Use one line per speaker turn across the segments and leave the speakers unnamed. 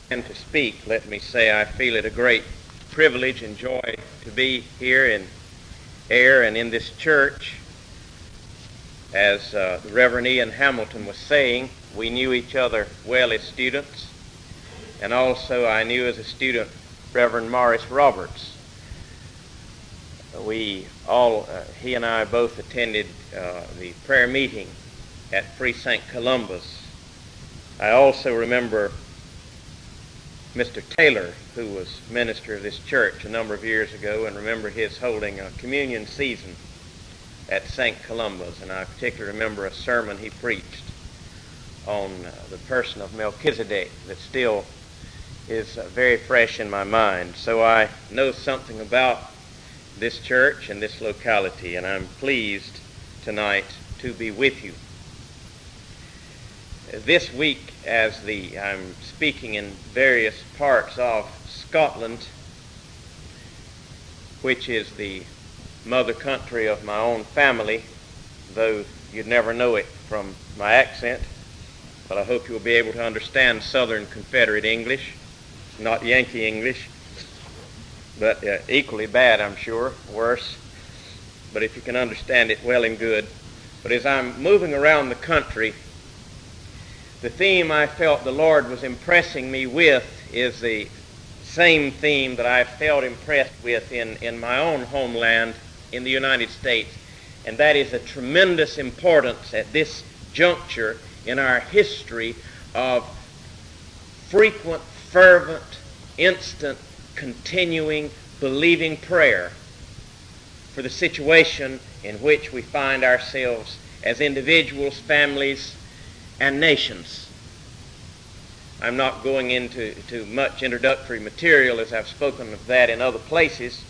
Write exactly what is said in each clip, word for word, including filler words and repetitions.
And to speak, let me say I feel it a great privilege and joy to be here in air and in this church. As uh, the Reverend Ian Hamilton was saying, we knew each other well as students, and also I knew as a student Reverend Morris Roberts. We all, uh, he and I both attended uh, the prayer meeting at Free Saint Columba's. I also remember Mister Taylor, who was minister of this church a number of years ago, and remember his holding a communion season at Saint Columba's. And I particularly remember a sermon he preached on uh, the person of Melchizedek that still is uh, very fresh in my mind. So I know something about this church and this locality, and I'm pleased tonight to be with you. This week, as the I'm speaking in various parts of Scotland, which is the mother country of my own family, though you'd never know it from my accent, but I hope you'll be able to understand Southern Confederate English, not Yankee English, but uh, equally bad, I'm sure, worse, but if you can understand it, well and good. But as I'm moving around the country, the theme I felt the Lord was impressing me with is the same theme that I felt impressed with in, in my own homeland in the United States, and that is a tremendous importance at this juncture in our history of frequent, fervent, instant, continuing, believing prayer for the situation in which we find ourselves as individuals, families, and nations. I'm not going into to much introductory material, as I've spoken of that in other places,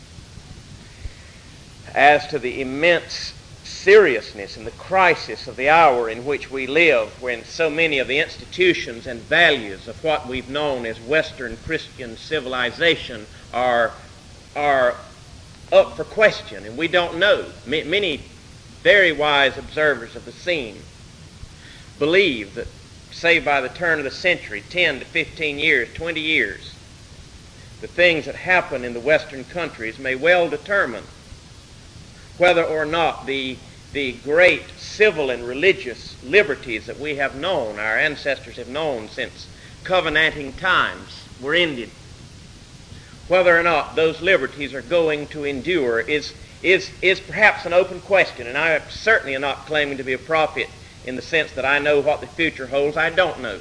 as to the immense seriousness and the crisis of the hour in which we live, when so many of the institutions and values of what we've known as Western Christian civilization are, are up for question, and we don't know. M- many very wise observers of the scene believe that, say by the turn of the century, ten to fifteen years, twenty years, the things that happen in the Western countries may well determine whether or not the, the great civil and religious liberties that we have known, our ancestors have known since covenanting times, were ended. Whether or not those liberties are going to endure is, is, is perhaps an open question, and I certainly am not claiming to be a prophet in the sense that I know what the future holds. I don't know.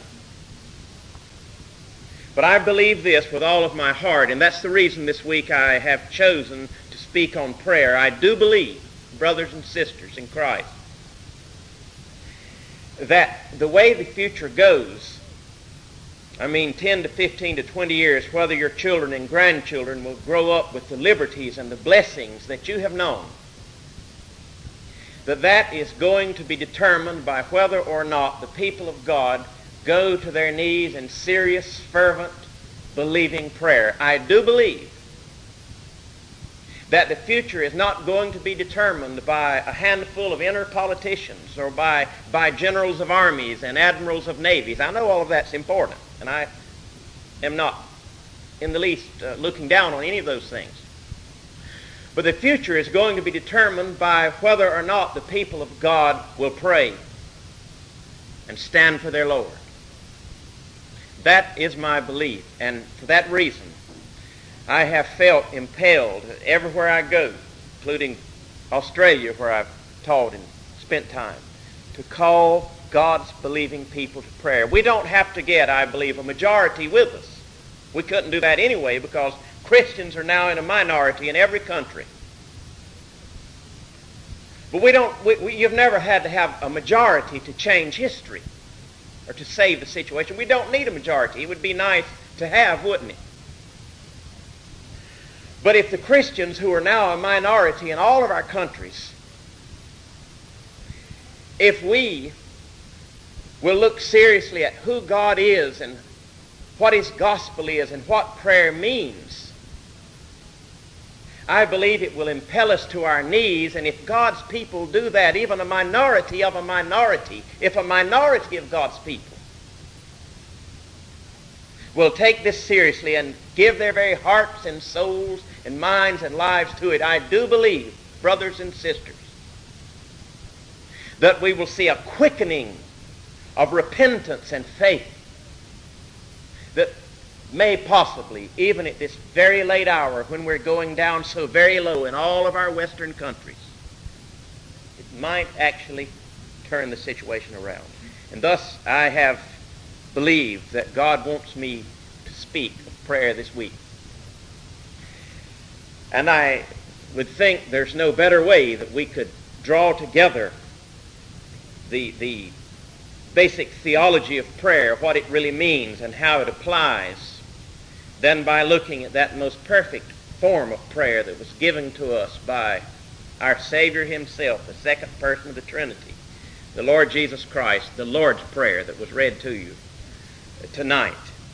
But I believe this with all of my heart, and that's the reason this week I have chosen to speak on prayer. I do believe, brothers and sisters in Christ, that the way the future goes, I mean ten to fifteen to twenty years, whether your children and grandchildren will grow up with the liberties and the blessings that you have known, that that is going to be determined by whether or not the people of God go to their knees in serious, fervent, believing prayer. I do believe that the future is not going to be determined by a handful of inner politicians or by, by generals of armies and admirals of navies. I know all of that's important, and I am not in the least uh, looking down on any of those things. But the future is going to be determined by whether or not the people of God will pray and stand for their Lord. That is my belief, and for that reason, I have felt impelled everywhere I go, including Australia, where I've taught and spent time, to call God's believing people to prayer. We don't have to get, I believe, a majority with us. We couldn't do that anyway, because Christians are now in a minority in every country. But we don't, we, we, you've never had to have a majority to change history or to save the situation. We don't need a majority. It would be nice to have, wouldn't it? But if the Christians, who are now a minority in all of our countries, if we will look seriously at who God is and what His gospel is and what prayer means, I believe it will impel us to our knees. And if God's people do that, even a minority of a minority, if a minority of God's people will take this seriously and give their very hearts and souls and minds and lives to it, I do believe, brothers and sisters, that we will see a quickening of repentance and faith that may possibly, even at this very late hour when we're going down so very low in all of our western countries, it might actually turn the situation around. And thus I have believed that God wants me to speak of prayer this week. And I would think there's no better way that we could draw together the, the basic theology of prayer, what it really means and how it applies, than by looking at that most perfect form of prayer that was given to us by our Savior himself, the second person of the Trinity, the Lord Jesus Christ, the Lord's Prayer that was read to you tonight.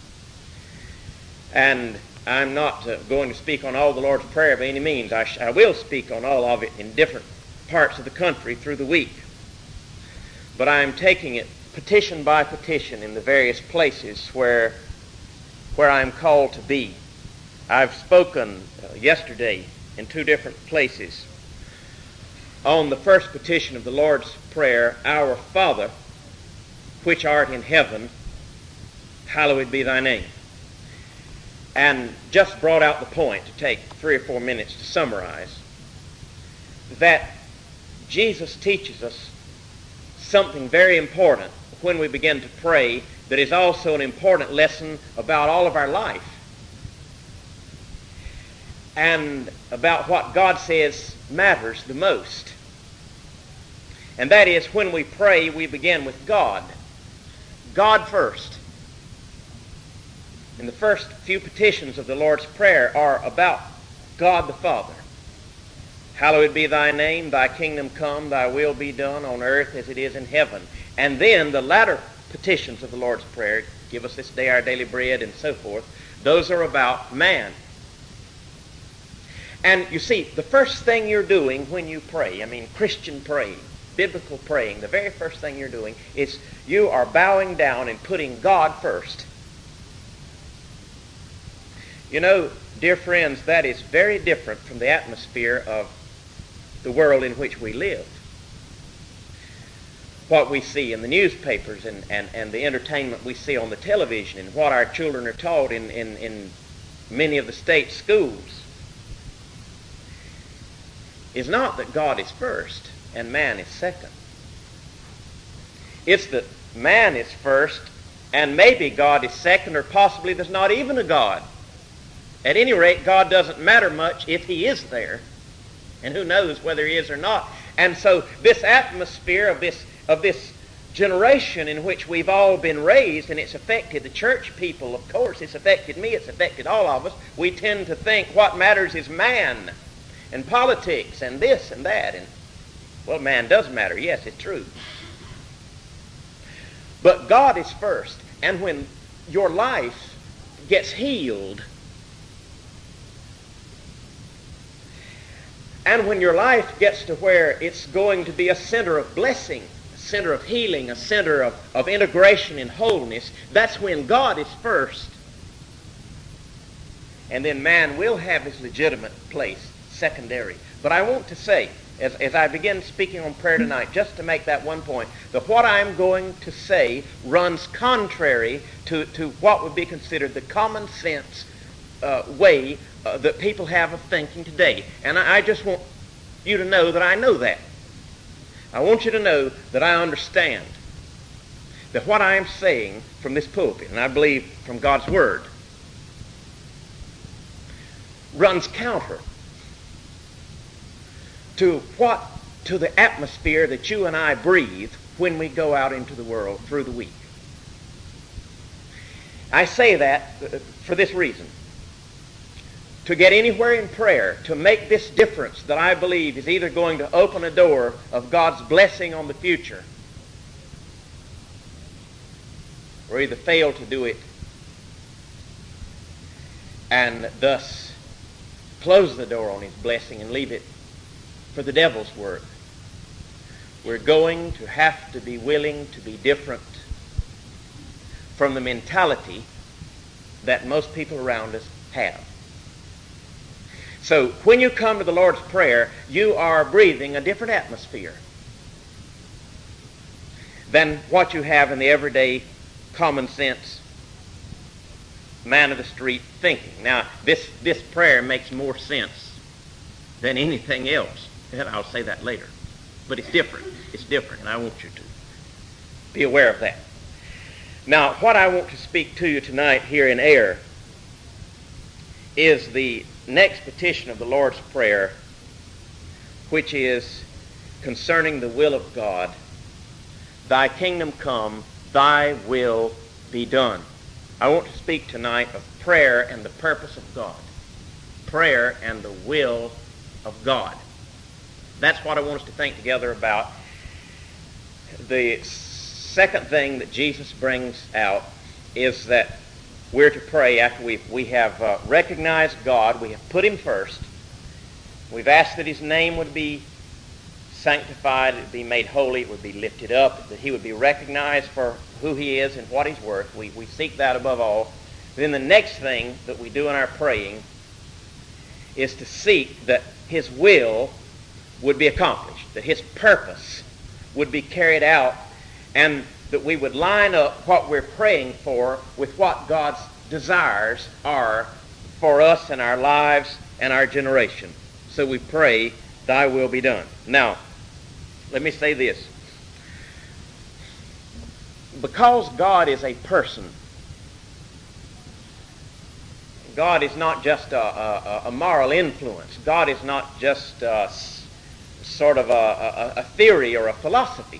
And I'm not uh, going to speak on all the Lord's Prayer by any means. I, sh- I will speak on all of it in different parts of the country through the week. But I'm taking it petition by petition in the various places where, where I'm called to be. I've spoken uh, yesterday in two different places on the first petition of the Lord's Prayer, Our Father, which art in heaven, hallowed be thy name. And just brought out the point, to take three or four minutes to summarize, that Jesus teaches us something very important when we begin to pray that is also an important lesson about all of our life and about what God says matters the most. And that is, when we pray, we begin with God. God first. And the first few petitions of the Lord's Prayer are about God the Father. Hallowed be thy name, thy kingdom come, thy will be done on earth as it is in heaven. And then the latter petitions of the Lord's Prayer, give us this day our daily bread and so forth, those are about man. And you see, the first thing you're doing when you pray, I mean Christian praying, biblical praying, the very first thing you're doing is you are bowing down and putting God first. You know, dear friends, that is very different from the atmosphere of the world in which we live. What we see in the newspapers and, and, and the entertainment we see on the television and what our children are taught in, in, in many of the state schools is not that God is first and man is second. It's that man is first and maybe God is second, or possibly there's not even a God. At any rate, God doesn't matter much if he is there. And who knows whether he is or not. And so this atmosphere of this, of this generation in which we've all been raised, and it's affected the church people, of course, it's affected me, it's affected all of us. We tend to think what matters is man and politics and this and that. And, well, man does matter. Yes, it's true. But God is first. And when your life gets healed, and when your life gets to where it's going to be a center of blessing, a center of healing, a center of, of integration and wholeness, that's when God is first. And then man will have his legitimate place secondary. But I want to say, as, as I begin speaking on prayer tonight, just to make that one point, that what I'm going to say runs contrary to, to what would be considered the common sense uh, way Uh, that people have of thinking today. And I, I just want you to know that I know that. I want you to know that I understand that what I am saying from this pulpit, and I believe from God's Word, runs counter to what, to the atmosphere that you and I breathe when we go out into the world through the week. I say that for this reason. To get anywhere in prayer, to make this difference that I believe is either going to open a door of God's blessing on the future, or either fail to do it and thus close the door on his blessing and leave it for the devil's work. We're going to have to be willing to be different from the mentality that most people around us have. So when you come to the Lord's Prayer, you are breathing a different atmosphere than what you have in the everyday common sense man of the street thinking. Now, this, this prayer makes more sense than anything else. And I'll say that later. But it's different. It's different, and I want you to be aware of that. Now, what I want to speak to you tonight here in air is the next petition of the Lord's Prayer, which is concerning the will of God. Thy kingdom come, thy will be done. I want to speak tonight of prayer and the purpose of God. Prayer and the will of God. That's what I want us to think together about. The second thing that Jesus brings out is that we're to pray after we we have uh, recognized God, we have put him first, we've asked that his name would be sanctified, it would be made holy, it would be lifted up, that he would be recognized for who he is and what he's worth. We, we seek that above all. Then the next thing that we do in our praying is to seek that his will would be accomplished, that his purpose would be carried out, and that we would line up what we're praying for with what God's desires are for us and our lives and our generation. So we pray, thy will be done. Now, let me say this. Because God is a person, God is not just a, a, a moral influence. God is not just a, sort of a, a, a theory or a philosophy.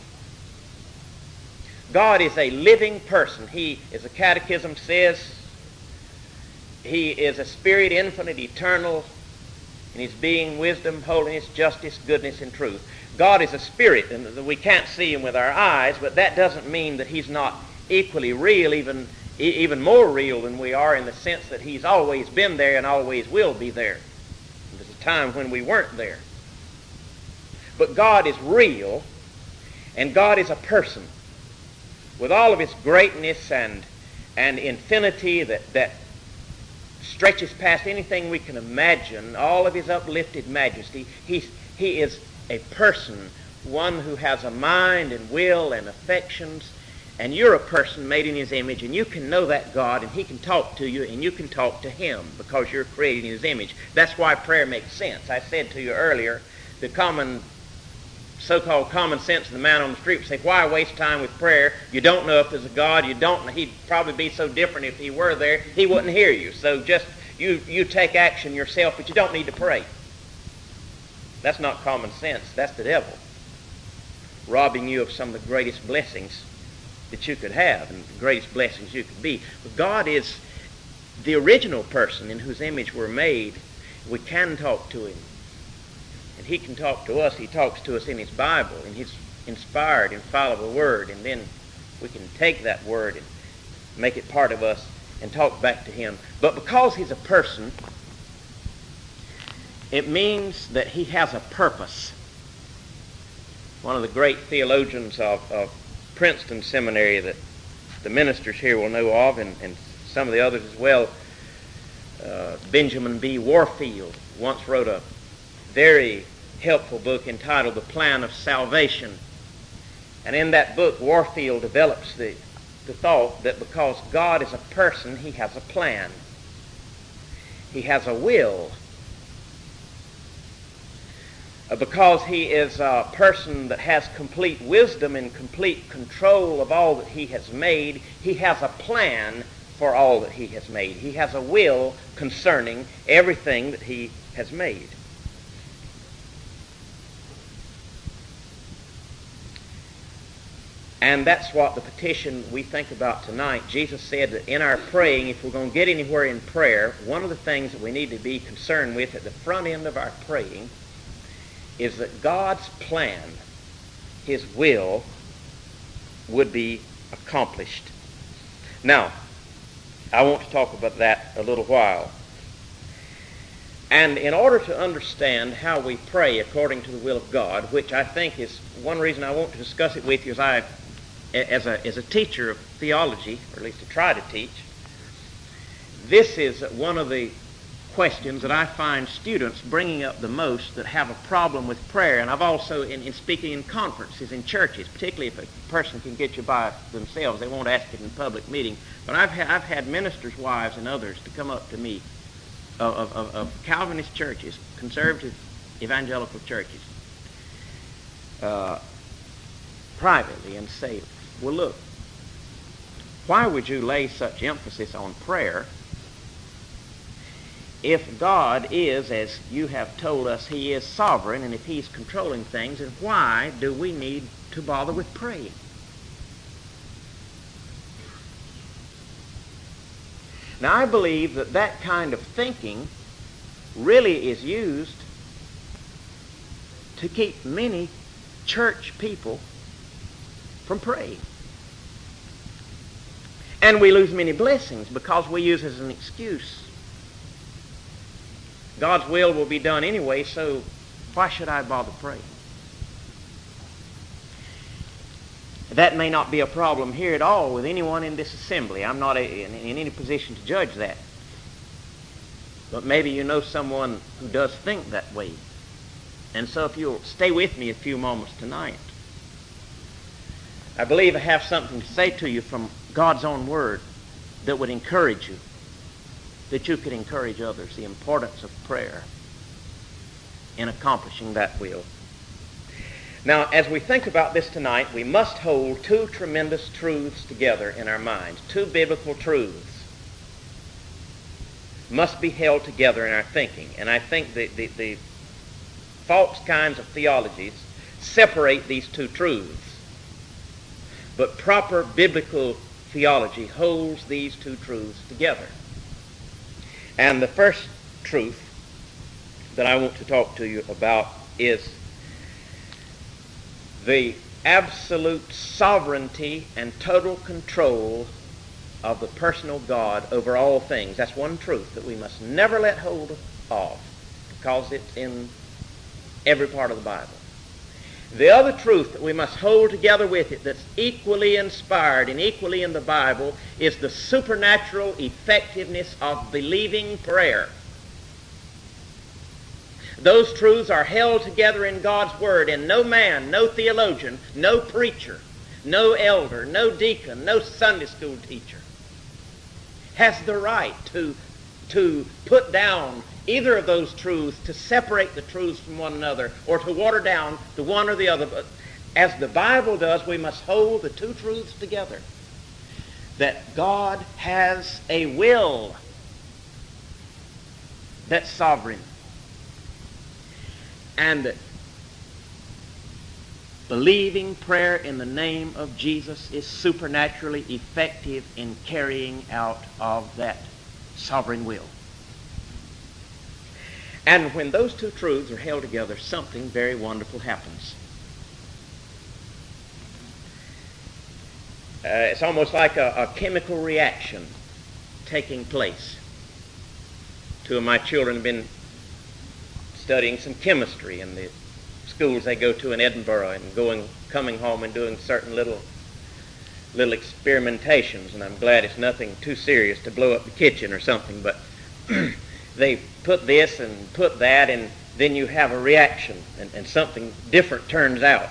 God is a living person. He, as the Catechism says, he is a spirit, infinite, eternal, in his being, wisdom, holiness, justice, goodness, and truth. God is a spirit, and we can't see him with our eyes, but that doesn't mean that he's not equally real, even, even more real than we are, in the sense that he's always been there and always will be there. There's a time when we weren't there. But God is real, and God is a person with all of his greatness and, and infinity that, that stretches past anything we can imagine, all of his uplifted majesty. He's, he is a person, one who has a mind and will and affections, and you're a person made in his image, and you can know that God, and he can talk to you, and you can talk to him because you're created in his image. That's why prayer makes sense. I said to you earlier, the common, so-called common sense of the man on the street would say, why waste time with prayer? You don't know if there's a God. You don't know. He'd probably be so different if he were there. He wouldn't hear you. So just you, you take action yourself, but you don't need to pray. That's not common sense. That's the devil robbing you of some of the greatest blessings that you could have and the greatest blessings you could be. But God is the original person in whose image we're made. We can talk to him. And he can talk to us. He talks to us in his Bible, in his inspired, infallible word. And then we can take that word and make it part of us and talk back to him. But because he's a person, it means that he has a purpose. One of the great theologians of, of Princeton Seminary that the ministers here will know of, and, and some of the others as well, uh, Benjamin B. Warfield, once wrote a very helpful book entitled The Plan of Salvation. And in that book, Warfield develops the, the thought that because God is a person, he has a plan. He has a will. Uh, because he is a person that has complete wisdom and complete control of all that he has made, he has a plan for all that he has made. He has a will concerning everything that he has made. And that's what the petition we think about tonight. Jesus said that in our praying, if we're going to get anywhere in prayer, one of the things that we need to be concerned with at the front end of our praying is that God's plan, his will, would be accomplished. Now, I want to talk about that a little while. And in order to understand how we pray according to the will of God, which I think is one reason I want to discuss it with you, as I As a, as a teacher of theology, or at least to try to teach, this is one of the questions that I find students bringing up the most that have a problem with prayer. And I've also, in, in speaking in conferences, in churches, particularly if a person can get you by themselves, they won't ask it in public meeting. But I've, ha- I've had ministers' wives and others to come up to me of, of, of Calvinist churches, conservative evangelical churches, uh, privately and say, well, look, why would you lay such emphasis on prayer if God is, as you have told us, he is sovereign, and if he's controlling things, and why do we need to bother with praying? Now, I believe that that kind of thinking really is used to keep many church people from praying. And we lose many blessings because we use it as an excuse. God's will will be done anyway, so why should I bother praying? That may not be a problem here at all with anyone in this assembly. I'm not a, in, in any position to judge that. But maybe you know someone who does think that way. And so if you'll stay with me a few moments tonight, I believe I have something to say to you from God's own word that would encourage you, that you could encourage others, the importance of prayer in accomplishing that will. Now, as we think about this tonight, we must hold two tremendous truths together in our minds. Two biblical truths must be held together in our thinking. And I think the, the, the false kinds of theologies separate these two truths. But proper biblical theology holds these two truths together. And the first truth that I want to talk to you about is the absolute sovereignty and total control of the personal God over all things. That's one truth that we must never let hold of because it's in every part of the Bible. The other truth that we must hold together with it that's equally inspired and equally in the Bible is the supernatural effectiveness of believing prayer. Those truths are held together in God's Word, and no man, no theologian, no preacher, no elder, no deacon, no Sunday school teacher has the right to, to put down either of those truths, to separate the truths from one another, or to water down the one or the other. But as the Bible does, we must hold the two truths together. That God has a will that's sovereign. And that believing prayer in the name of Jesus is supernaturally effective in carrying out of that sovereign will. And when those two truths are held together, something very wonderful happens. Uh, it's almost like a, a chemical reaction taking place. Two of my children have been studying some chemistry in the schools they go to in Edinburgh, and going, coming home and doing certain little, little experimentations. And I'm glad it's nothing too serious to blow up the kitchen or something, but they put this and put that, and then you have a reaction, and, and something different turns out.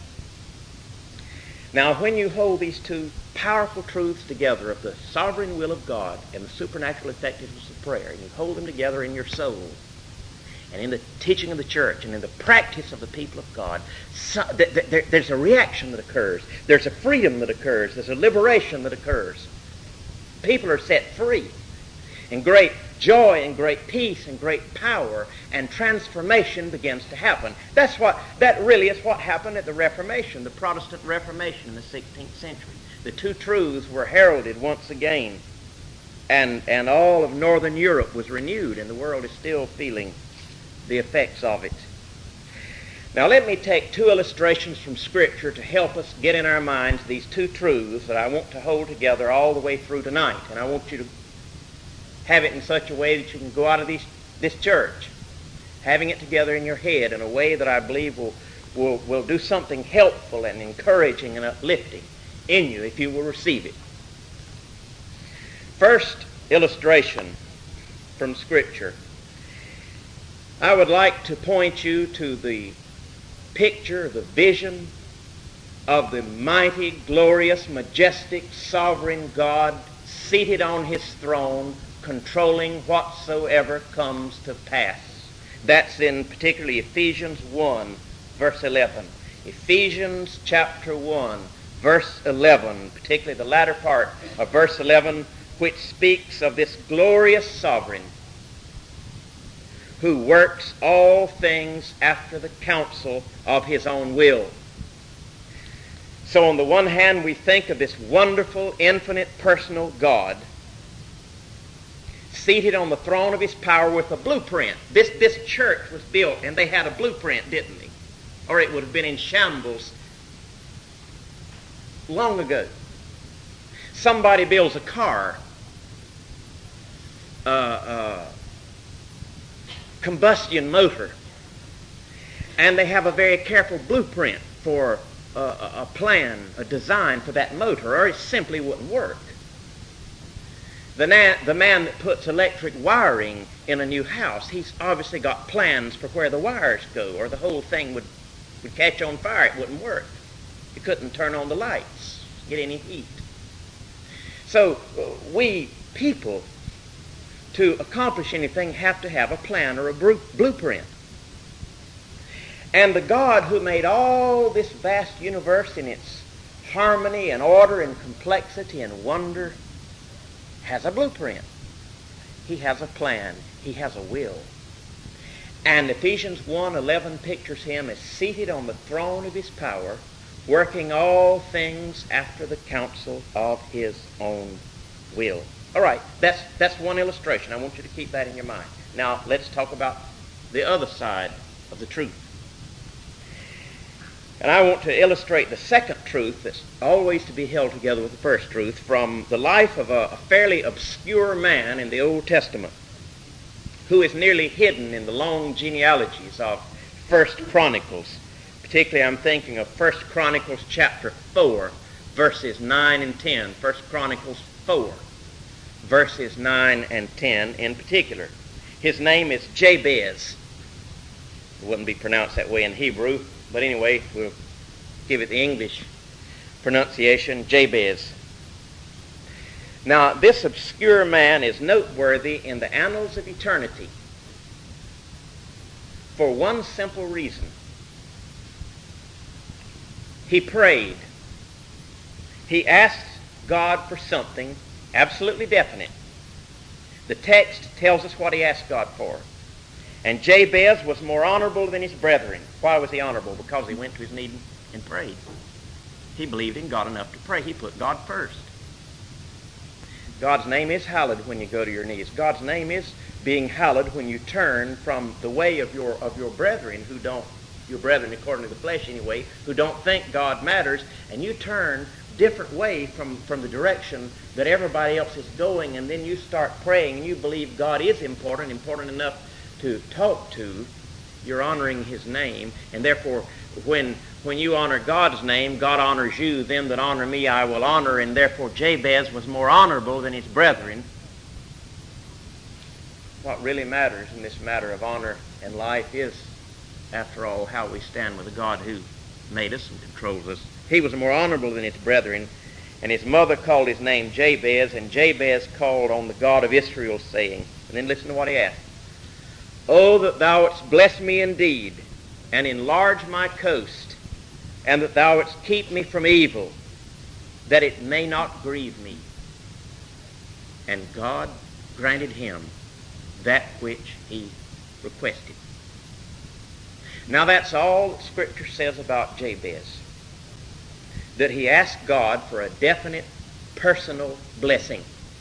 Now, when you hold these two powerful truths together of the sovereign will of God and the supernatural effectiveness of prayer, and you hold them together in your soul, and in the teaching of the church, and in the practice of the people of God, so, th- th- there, there's a reaction that occurs. There's a freedom that occurs. There's a liberation that occurs. People are set free. And great joy and great peace and great power and transformation begins to happen. That's what, that really is what happened at the Reformation, the Protestant Reformation in the sixteenth century. The two truths were heralded once again, and, and all of Northern Europe was renewed, and the world is still feeling the effects of it. Now let me take two illustrations from Scripture to help us get in our minds these two truths that I want to hold together all the way through tonight. And I want you to have it in such a way that you can go out of these, this church having it together in your head in a way that I believe will, will, will do something helpful and encouraging and uplifting in you if you will receive it. First, illustration from Scripture, I would like to point you to the picture, the vision of the mighty, glorious, majestic, sovereign God seated on his throne, controlling whatsoever comes to pass. That's in particularly Ephesians one, verse eleven. Ephesians chapter one, verse eleven, particularly the latter part of verse eleven, which speaks of this glorious sovereign who works all things after the counsel of his own will. So on the one hand, we think of this wonderful, infinite, personal God seated on the throne of his power with a blueprint. This, this church was built, and they had a blueprint, didn't they? Or it would have been in shambles long ago. Somebody builds a car, uh, uh, combustion motor, and they have a very careful blueprint for a, a, a plan, a design for that motor, or it simply wouldn't work. The, na- the man that puts electric wiring in a new house, he's obviously got plans for where the wires go, or the whole thing would, would catch on fire. It wouldn't work. You couldn't turn on the lights, get any heat. So uh, we people, to accomplish anything, have to have a plan or a bru- blueprint. And the God who made all this vast universe in its harmony and order and complexity and wonder has a blueprint. He has a plan. He has a will. And Ephesians one eleven pictures him as seated on the throne of his power, working all things after the counsel of his own will. All right, that's, that's one illustration. I want you to keep that in your mind. Now, let's talk about the other side of the truth. And I want to illustrate the second truth that's always to be held together with the first truth from the life of a, a fairly obscure man in the Old Testament who is nearly hidden in the long genealogies of First Chronicles. Particularly, I'm thinking of First Chronicles chapter four, verses nine and ten. First Chronicles four, verses nine and ten in particular. His name is Jabez. It wouldn't be pronounced that way in Hebrew, but anyway, we'll give it the English pronunciation, Jabez. Now, this obscure man is noteworthy in the annals of eternity for one simple reason. He prayed. He asked God for something absolutely definite. The text tells us what he asked God for. And Jabez was more honorable than his brethren. Why was he honorable? Because he went to his knees and prayed. He believed in God enough to pray. He put God first. God's name is hallowed when you go to your knees. God's name is being hallowed when you turn from the way of your of your brethren who don't, your brethren according to the flesh anyway, who don't think God matters, and you turn different way from, from the direction that everybody else is going, and then you start praying and you believe God is important, important enough to talk to. You're honoring his name, and therefore when when you honor God's name, God honors you. Them that honor me I will honor, and therefore Jabez was more honorable than his brethren. What really matters in this matter of honor and life is, after all, how we stand with the God who made us and controls us. He was more honorable than his brethren, and his mother called his name Jabez, and Jabez called on the God of Israel, saying, and then listen to what he asked, "Oh, that thou wouldst bless me indeed, and enlarge my coast, and that thou wouldst keep me from evil, that it may not grieve me." And God granted him that which he requested. Now that's all that Scripture says about Jabez, that he asked God for a definite personal blessing.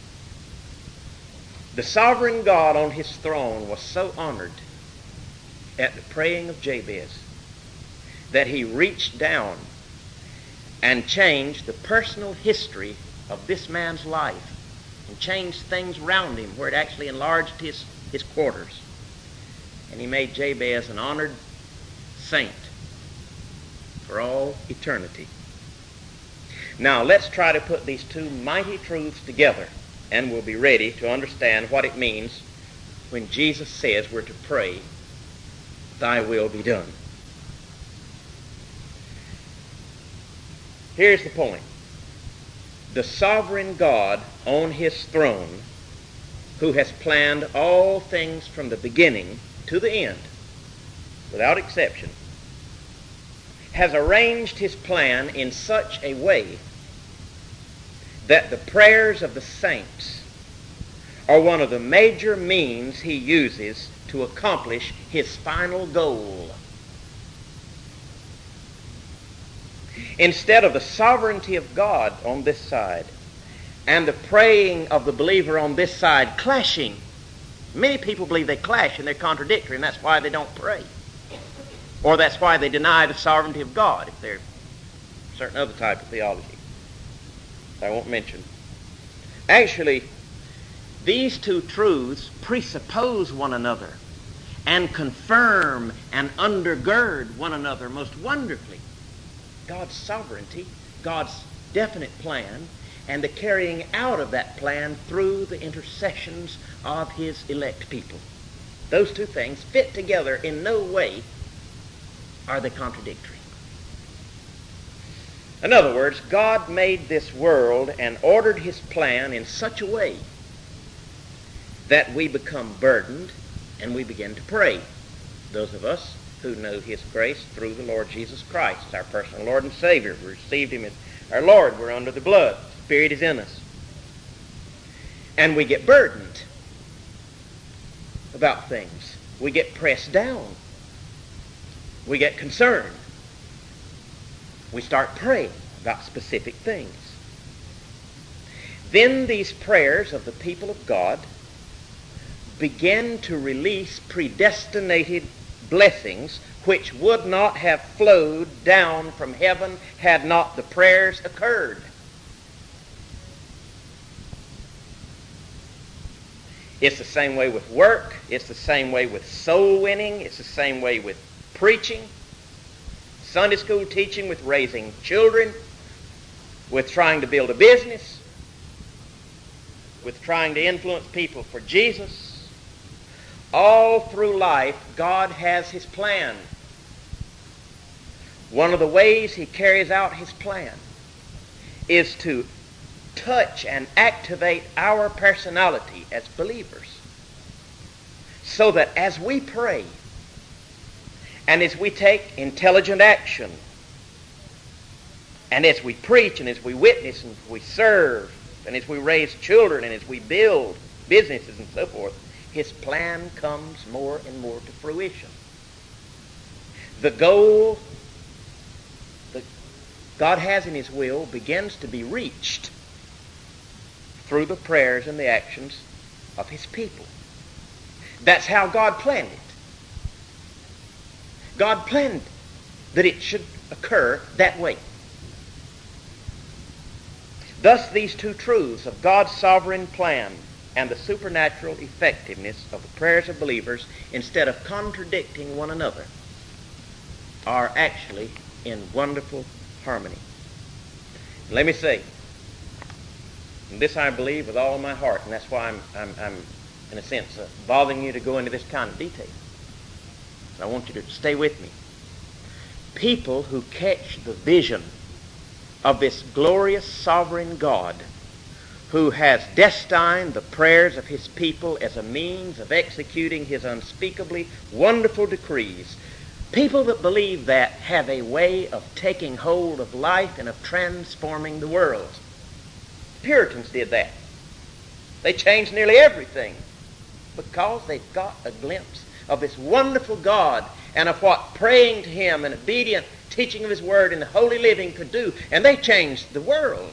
The sovereign God on his throne was so honored at the praying of Jabez that he reached down and changed the personal history of this man's life and changed things around him where it actually enlarged his, his quarters. And he made Jabez an honored saint for all eternity. Now, let's try to put these two mighty truths together and we'll be ready to understand what it means when Jesus says we're to pray, "Thy will be done." Here's the point. The sovereign God on his throne, who has planned all things from the beginning to the end, without exception, has arranged his plan in such a way that the prayers of the saints are one of the major means he uses to accomplish his final goal. Instead of the sovereignty of God on this side and the praying of the believer on this side clashing, many people believe they clash and they're contradictory, and that's why they don't pray. Or that's why they deny the sovereignty of God, if they're a certain other type of theology I won't mention. Actually, these two truths presuppose one another and confirm and undergird one another most wonderfully. God's sovereignty, God's definite plan, and the carrying out of that plan through the intercessions of his elect people. Those two things fit together. In no way are they contradictory. In other words, God made this world and ordered his plan in such a way that we become burdened and we begin to pray. Those of us who know his grace through the Lord Jesus Christ, our personal Lord and Savior. We received him as our Lord. We're under the blood. The Spirit is in us. And we get burdened about things. We get pressed down. We get concerned. We start praying about specific things. Then these prayers of the people of God begin to release predestinated blessings which would not have flowed down from heaven had not the prayers occurred. It's the same way with work. It's the same way with soul winning. It's the same way with preaching, Sunday school teaching, with raising children, with trying to build a business, with trying to influence people for Jesus. All through life, God has his plan. One of the ways he carries out his plan is to touch and activate our personality as believers, so that as we pray and as we take intelligent action and as we preach and as we witness and as we serve and as we raise children and as we build businesses and so forth, his plan comes more and more to fruition. The goal that God has in his will begins to be reached through the prayers and the actions of his people. That's how God planned it. God planned that it should occur that way. Thus, these two truths of God's sovereign plan and the supernatural effectiveness of the prayers of believers, instead of contradicting one another, are actually in wonderful harmony. Let me say, and this I believe with all my heart, and that's why I'm, I'm, I'm in a sense, uh, bothering you to go into this kind of detail. I want you to stay with me. People who catch the vision of this glorious sovereign God who has destined the prayers of his people as a means of executing his unspeakably wonderful decrees, people that believe that have a way of taking hold of life and of transforming the world. Puritans did that. They changed nearly everything because they got a glimpse of this wonderful God and of what praying to him and obedient teaching of his word and the holy living could do, and they changed the world.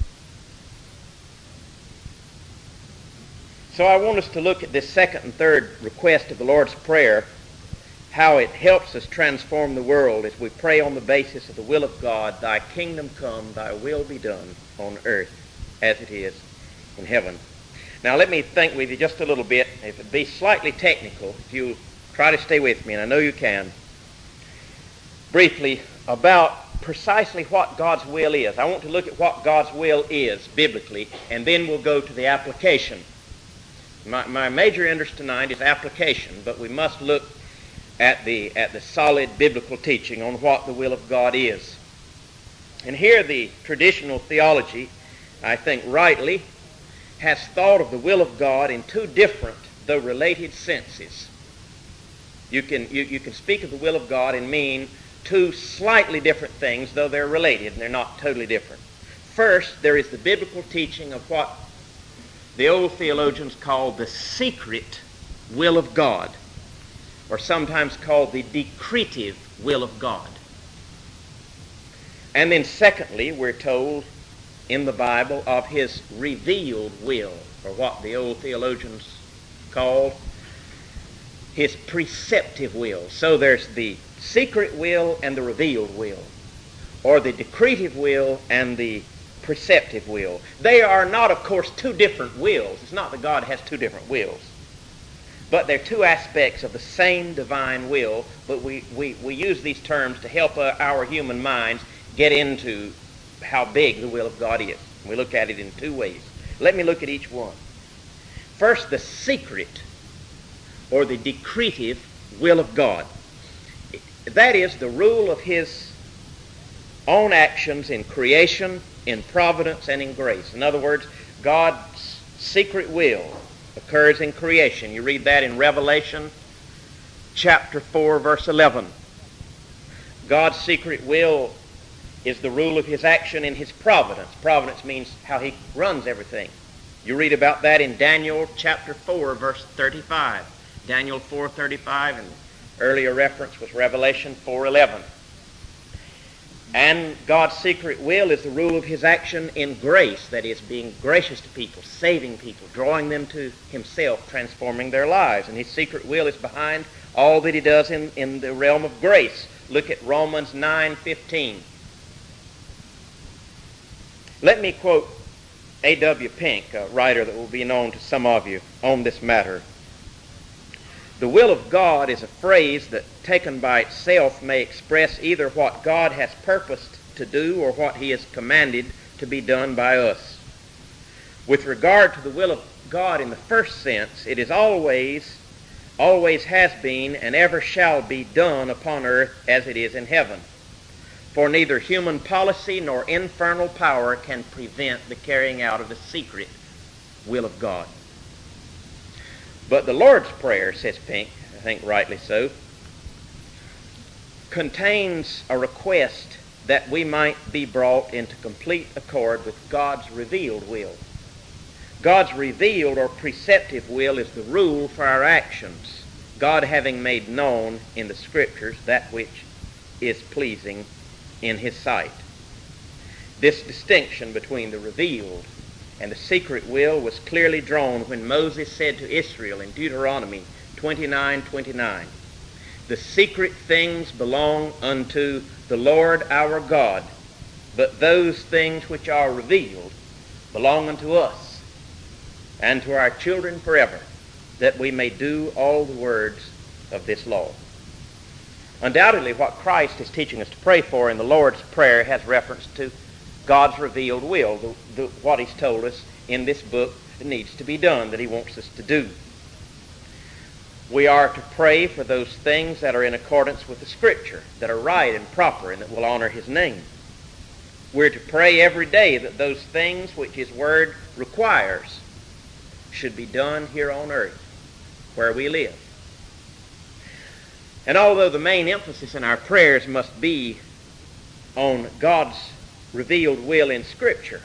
So I want us to look at this second and third request of the Lord's Prayer, how it helps us transform the world as we pray on the basis of the will of God. Thy kingdom come, thy will be done on earth as it is in heaven. Now let me think with you just a little bit, if it be slightly technical, if you'll try to stay with me, and I know you can, briefly about precisely what God's will is. I want to look at what God's will is biblically, and then we'll go to the application. My, my major interest tonight is application, but we must look at the, at the solid biblical teaching on what the will of God is. And here the traditional theology, I think rightly, has thought of the will of God in two different, though related senses. You can, you, you can speak of the will of God and mean two slightly different things, though they're related and they're not totally different. First, there is the biblical teaching of what the old theologians call the secret will of God, or sometimes called the decretive will of God. And then secondly, we're told in the Bible of his revealed will, or what the old theologians called his preceptive will. So there's the secret will and the revealed will, or the decretive will and the preceptive will. They are not, of course, two different wills. It's not that God has two different wills, but they're two aspects of the same divine will, but we, we, we use these terms to help uh, our human minds get into how big the will of God is. We look at it in two ways. Let me look at each one. First, the secret or the decretive will of God. That is the rule of his own actions in creation, in providence, and in grace. In other words, God's secret will occurs in creation. You read that in Revelation chapter four, verse eleven. God's secret will is the rule of his action in his providence. Providence means how he runs everything. You read about that in Daniel chapter four, verse thirty-five. Daniel four thirty-five, and earlier reference was Revelation four eleven. And God's secret will is the rule of his action in grace, that is, being gracious to people, saving people, drawing them to himself, transforming their lives. And his secret will is behind all that he does in, in the realm of grace. Look at Romans nine fifteen. Let me quote A W Pink, a writer that will be known to some of you on this matter. The will of God is a phrase that, taken by itself, may express either what God has purposed to do or what he has commanded to be done by us. With regard to the will of God in the first sense, it is always, always has been, and ever shall be done upon earth as it is in heaven. For neither human policy nor infernal power can prevent the carrying out of the secret will of God. But the Lord's Prayer, says Pink, I think rightly so, contains a request that we might be brought into complete accord with God's revealed will. God's revealed or preceptive will is the rule for our actions, God having made known in the Scriptures that which is pleasing in his sight. This distinction between the revealed and the secret will was clearly drawn when Moses said to Israel in Deuteronomy twenty-nine twenty-nine, "The secret things belong unto the Lord our God, but those things which are revealed belong unto us and to our children forever, that we may do all the words of this law." Undoubtedly, what Christ is teaching us to pray for in the Lord's Prayer has reference to God's revealed will, the, the, what he's told us in this book that needs to be done, that he wants us to do. We are to pray for those things that are in accordance with the Scripture, that are right and proper, and that will honor his name. We're to pray every day that those things which his word requires should be done here on earth, where we live. And although the main emphasis in our prayers must be on God's revealed will in Scripture,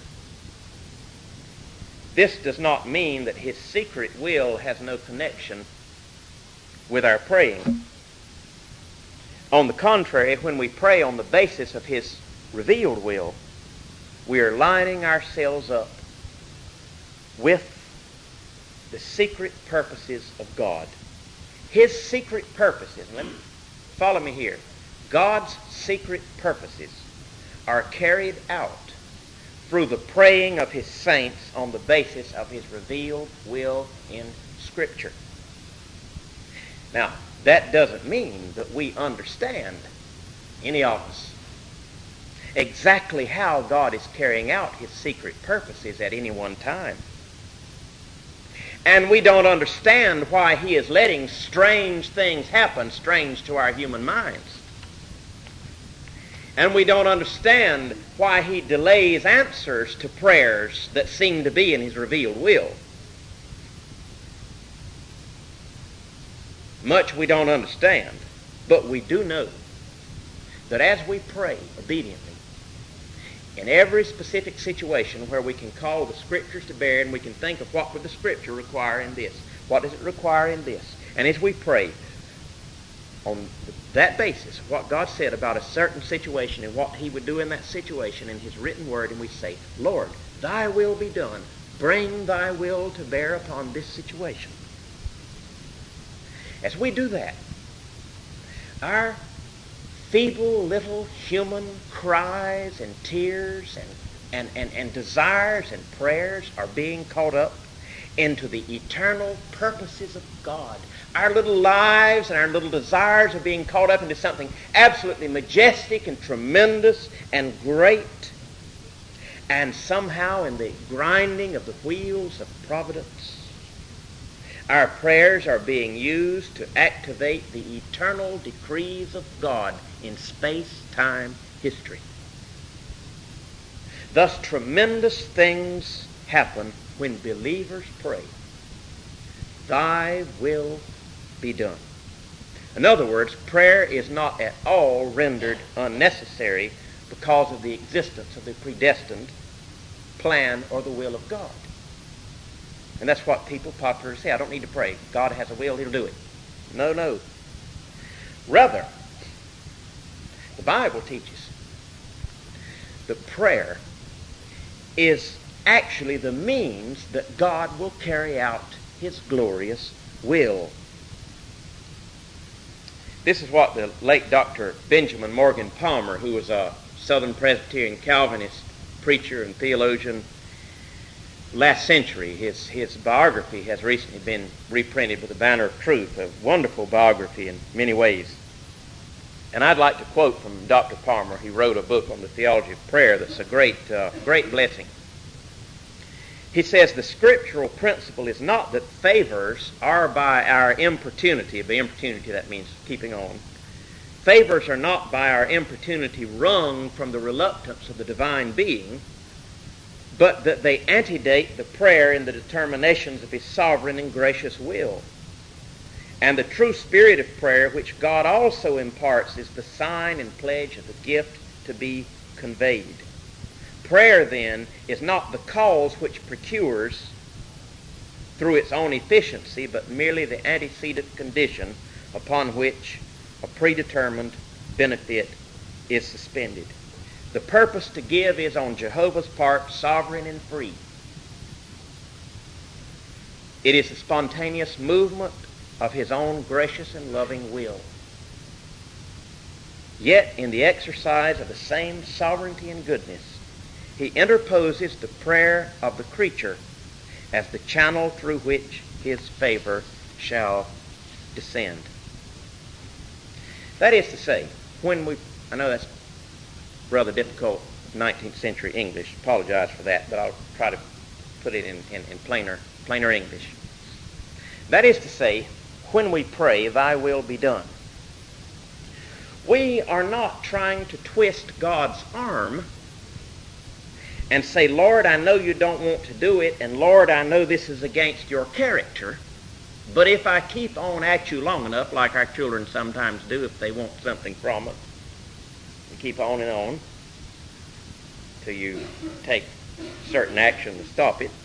this does not mean that his secret will has no connection with our praying. On the contrary, when we pray on the basis of his revealed will, we are lining ourselves up with the secret purposes of God. His secret purposes, let me follow me here. God's secret purposes are carried out through the praying of his saints on the basis of his revealed will in Scripture. Now, that doesn't mean that we understand, any of us, exactly how God is carrying out his secret purposes at any one time. And we don't understand why he is letting strange things happen, strange to our human minds. And we don't understand why he delays answers to prayers that seem to be in his revealed will. Much we don't understand, but we do know that as we pray obediently, in every specific situation where we can call the Scriptures to bear and we can think of what would the Scripture require in this, what does it require in this, and as we pray on that basis, what God said about a certain situation and what he would do in that situation in his written word, and we say, Lord, thy will be done. Bring thy will to bear upon this situation. As we do that, our feeble little human cries and tears and, and, and, and desires and prayers are being caught up into the eternal purposes of God. Our little lives and our little desires are being caught up into something absolutely majestic and tremendous and great. And somehow in the grinding of the wheels of providence, our prayers are being used to activate the eternal decrees of God in space-time history. Thus, tremendous things happen when believers pray, thy will be done. In other words, prayer is not at all rendered unnecessary because of the existence of the predestined plan or the will of God. And that's what people popularly say. I don't need to pray. God has a will, he'll do it. No, no. Rather, the Bible teaches that prayer is actually the means that God will carry out his glorious will. This is what the late Doctor Benjamin Morgan Palmer, who was a Southern Presbyterian Calvinist preacher and theologian last century, his, his biography has recently been reprinted with the Banner of Truth, a wonderful biography in many ways. And I'd like to quote from Doctor Palmer. He wrote a book on the theology of prayer that's a great, uh, great blessing. He says the scriptural principle is not that favors are by our importunity. By importunity, that means keeping on. Favors are not by our importunity wrung from the reluctance of the divine being, but that they antedate the prayer in the determinations of his sovereign and gracious will. And the true spirit of prayer, which God also imparts, is the sign and pledge of the gift to be conveyed. Prayer, then, is not the cause which procures through its own efficiency, but merely the antecedent condition upon which a predetermined benefit is suspended. The purpose to give is on Jehovah's part sovereign and free. It is the spontaneous movement of his own gracious and loving will. Yet, in the exercise of the same sovereignty and goodness, he interposes the prayer of the creature as the channel through which his favor shall descend. That is to say, when we, I know that's rather difficult nineteenth century English, apologize for that, but I'll try to put it in, in, in plainer, plainer English. That is to say, when we pray, thy will be done, we are not trying to twist God's arm and say, Lord, I know you don't want to do it, and Lord, I know this is against your character, but if I keep on at you long enough, like our children sometimes do if they want something from us, and keep on and on till you take certain action to stop it.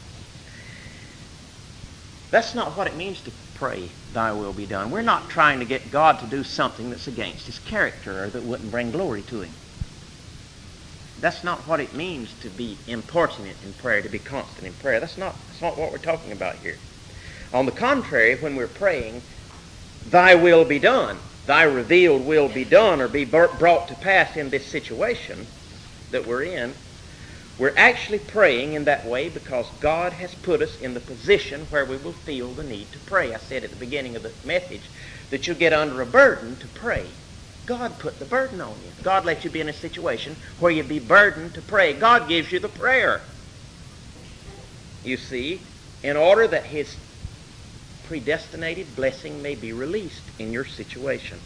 That's not what it means to pray, thy will be done. We're not trying to get God to do something that's against his character or that wouldn't bring glory to him. That's not what it means to be importunate in prayer, to be constant in prayer. That's not, that's not what we're talking about here. On the contrary, when we're praying, thy will be done, thy revealed will be done or be brought to pass in this situation that we're in, we're actually praying in that way because God has put us in the position where we will feel the need to pray. I said at the beginning of the message that you'll get under a burden to pray. God put the burden on you. God lets you be in a situation where you be burdened to pray. God gives you the prayer. You see, in order that his predestinated blessing may be released in your situation.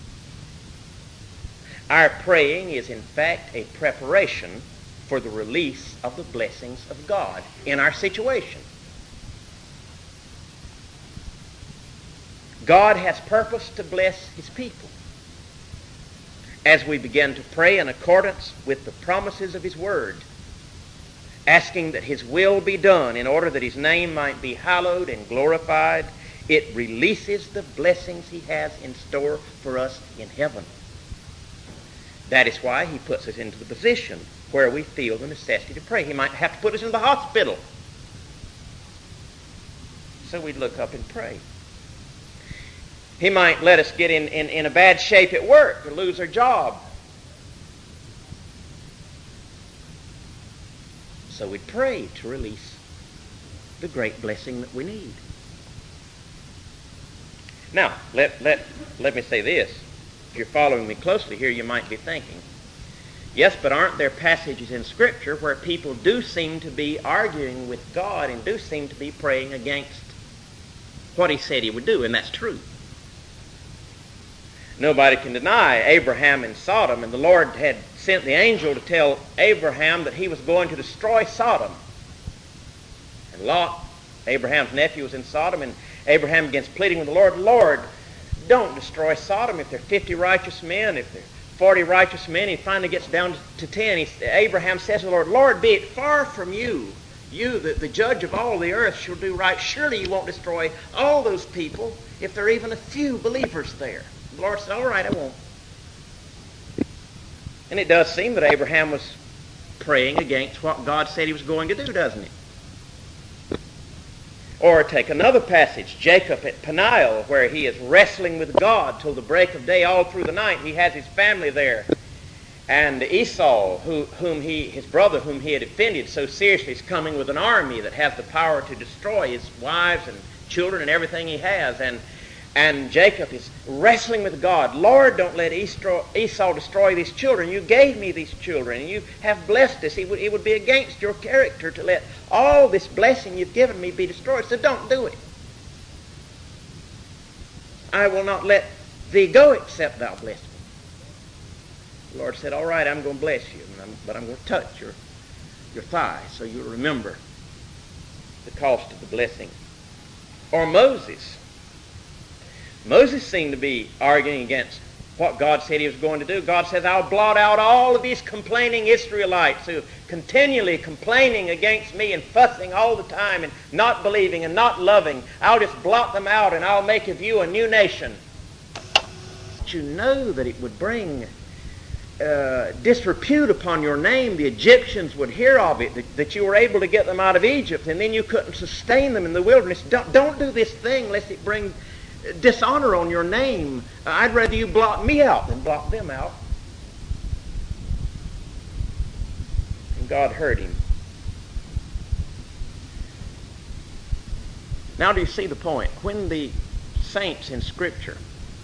Our praying is in fact a preparation for the release of the blessings of God in our situation. God has purposed to bless his people. As we begin to pray in accordance with the promises of his word, asking that his will be done in order that his name might be hallowed and glorified, it releases the blessings he has in store for us in heaven. That is why he puts us into the position where we feel the necessity to pray. He might have to put us in the hospital. So we'd look up and pray. He might let us get in, in, in a bad shape at work or lose our job. So we'd pray to release the great blessing that we need. Now, let, let, let me say this. If you're following me closely here, you might be thinking, yes, but aren't there passages in Scripture where people do seem to be arguing with God and do seem to be praying against what he said he would do? And that's true. Nobody can deny Abraham in Sodom, and the Lord had sent the angel to tell Abraham that he was going to destroy Sodom. And Lot, Abraham's nephew, was in Sodom, and Abraham begins pleading with the Lord, Lord, don't destroy Sodom. If there are fifty righteous men, if there are forty righteous men, he finally gets down to ten. He, Abraham says to the Lord, Lord, be it far from you. You, the, the judge of all the earth, shall do right. Surely you won't destroy all those people if there are even a few believers there. The Lord said, all right, I won't. And it does seem that Abraham was praying against what God said he was going to do, doesn't it? Or take another passage, Jacob at Peniel, where he is wrestling with God till the break of day all through the night. He has his family there. And Esau, who, whom he, his brother whom he had offended so seriously, is coming with an army that has the power to destroy his wives and children and everything he has. And And Jacob is wrestling with God. Lord, don't let Esau destroy these children. You gave me these children, and you have blessed us. It would, it would be against your character to let all this blessing you've given me be destroyed. So don't do it. I will not let thee go except thou bless me. The Lord said, all right, I'm going to bless you, but I'm going to touch your, your thigh so you'll remember the cost of the blessing. Or Moses. Moses seemed to be arguing against what God said he was going to do. God says, I'll blot out all of these complaining Israelites who are continually complaining against me and fussing all the time and not believing and not loving. I'll just blot them out and I'll make of you a new nation. But you know that it would bring uh, disrepute upon your name. The Egyptians would hear of it, that, that you were able to get them out of Egypt, and then you couldn't sustain them in the wilderness. Don't, don't do this thing lest it bring dishonor on your name. I'd rather you blot me out than blot them out. And God heard him. Now do you see the point? When the saints in Scripture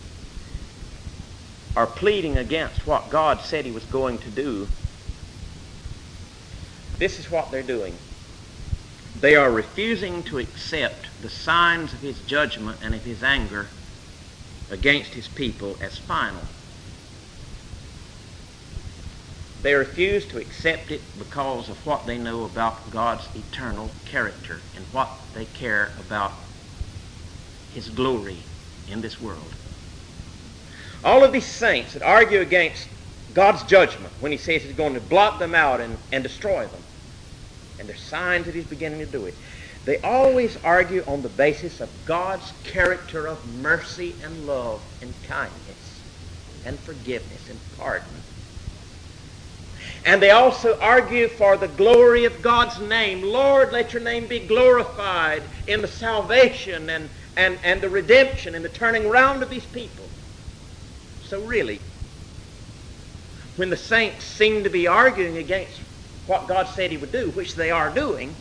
are pleading against what God said he was going to do, this is what they're doing. They are refusing to accept the signs of his judgment and of his anger against his people as final. They refuse to accept it because of what they know about God's eternal character and what they care about his glory in this world. All of these saints that argue against God's judgment when he says he's going to blot them out and, and destroy them, and there's signs that he's beginning to do it, they always argue on the basis of God's character of mercy and love and kindness and forgiveness and pardon. And they also argue for the glory of God's name. Lord, let your name be glorified in the salvation and, and, and the redemption and the turning around of these people. So really, when the saints seem to be arguing against what God said he would do, which they are doing,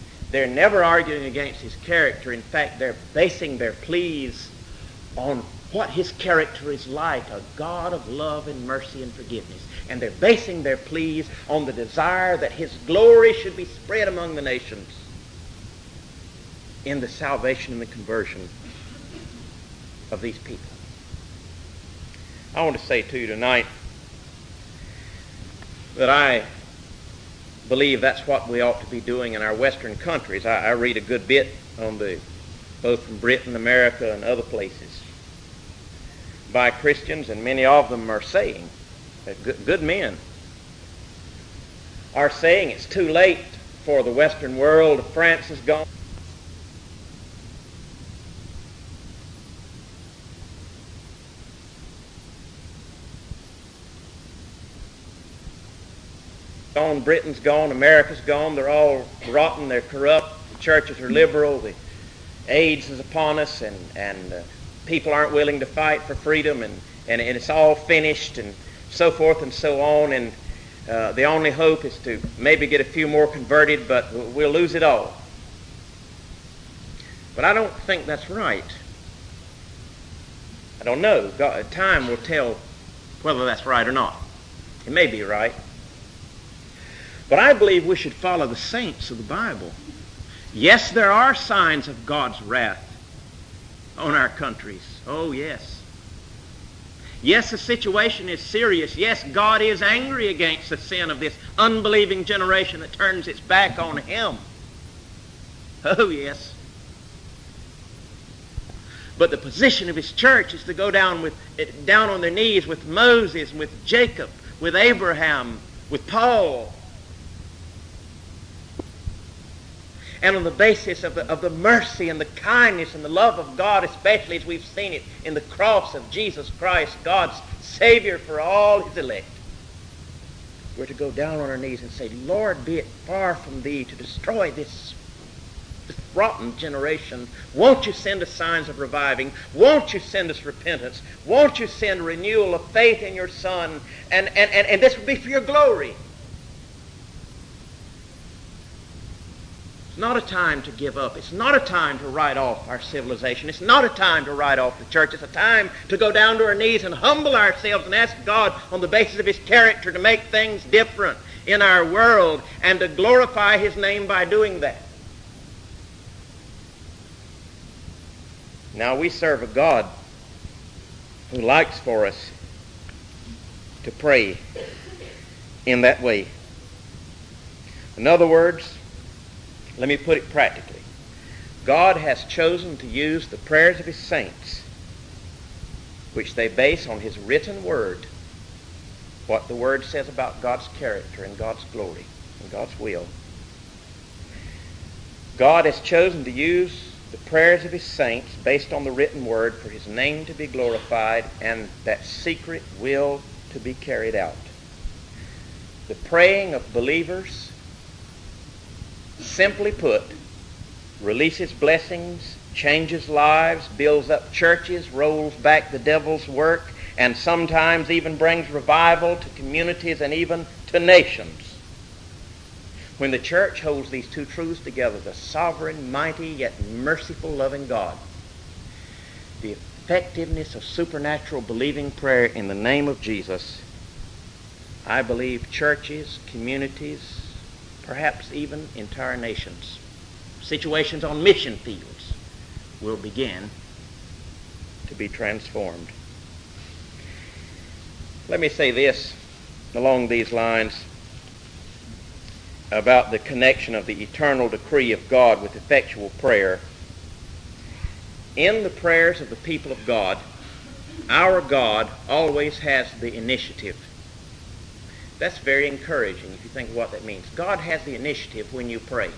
they're never arguing against his character. In fact, they're basing their pleas on what his character is like, a God of love and mercy and forgiveness. And they're basing their pleas on the desire that his glory should be spread among the nations in the salvation and the conversion of these people. I want to say to you tonight that I believe that's what we ought to be doing in our Western countries. I, I read a good bit on the, both from Britain, America, and other places, by Christians, and many of them are saying, that good, good men are saying it's too late for the Western world. France is gone. Gone, Britain's gone, America's gone, they're all rotten, they're corrupt, the churches are liberal, the AIDS is upon us, and, and uh, people aren't willing to fight for freedom, and, and, and it's all finished, and so forth and so on, and uh, the only hope is to maybe get a few more converted, but we'll lose it all. But I don't think that's right. I don't know. God, time will tell whether that's right or not. It may be right. But I believe we should follow the saints of the Bible. Yes, there are signs of God's wrath on our countries. Oh, yes. Yes, the situation is serious. Yes, God is angry against the sin of this unbelieving generation that turns its back on him. Oh, yes. But the position of his church is to go down with down on their knees with Moses, with Jacob, with Abraham, with Paul, and on the basis of the, of the mercy and the kindness and the love of God, especially as we've seen it in the cross of Jesus Christ, God's Savior for all his elect. We're to go down on our knees and say, Lord, be it far from thee to destroy this, this rotten generation. Won't you send us signs of reviving? Won't you send us repentance? Won't you send renewal of faith in your Son? And, and, and, and this will be for your glory. It's not a time to give up. It's not a time to write off our civilization. It's not a time to write off the church. It's a time to go down to our knees and humble ourselves and ask God on the basis of his character to make things different in our world and to glorify his name by doing that. Now, we serve a God who likes for us to pray in that way. In other words, let me put it practically. God has chosen to use the prayers of his saints, which they base on his written word, what the word says about God's character and God's glory and God's will. God has chosen to use the prayers of his saints based on the written word for his name to be glorified and that secret will to be carried out. The praying of believers, simply put, releases blessings, changes lives, builds up churches, rolls back the devil's work, and sometimes even brings revival to communities and even to nations. When the church holds these two truths together, the sovereign, mighty, yet merciful, loving God, the effectiveness of supernatural believing prayer in the name of Jesus, I believe churches, communities, perhaps even entire nations, situations on mission fields will begin to be transformed. Let me say this along these lines about the connection of the eternal decree of God with effectual prayer. In the prayers of the people of God, our God always has the initiative. That's very encouraging if you think of what that means. God has the initiative when you pray.